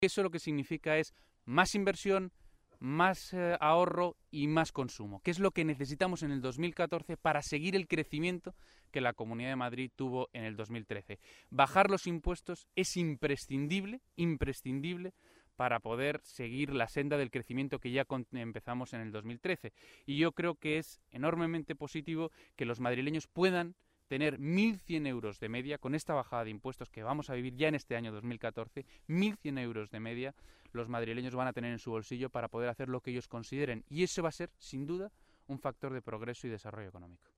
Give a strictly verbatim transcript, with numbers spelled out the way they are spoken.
Eso lo que significa es más inversión, más eh, ahorro y más consumo, que es lo que necesitamos en el dos mil catorce para seguir el crecimiento que la Comunidad de Madrid tuvo en el dos mil trece. Bajar los impuestos es imprescindible, imprescindible para poder seguir la senda del crecimiento que ya empezamos en el dos mil trece. Y yo creo que es enormemente positivo que los madrileños puedan tener mil cien euros de media, con esta bajada de impuestos que vamos a vivir ya en este año dos mil catorce, mil cien euros de media los madrileños van a tener en su bolsillo para poder hacer lo que ellos consideren. Y eso va a ser, sin duda, un factor de progreso y desarrollo económico.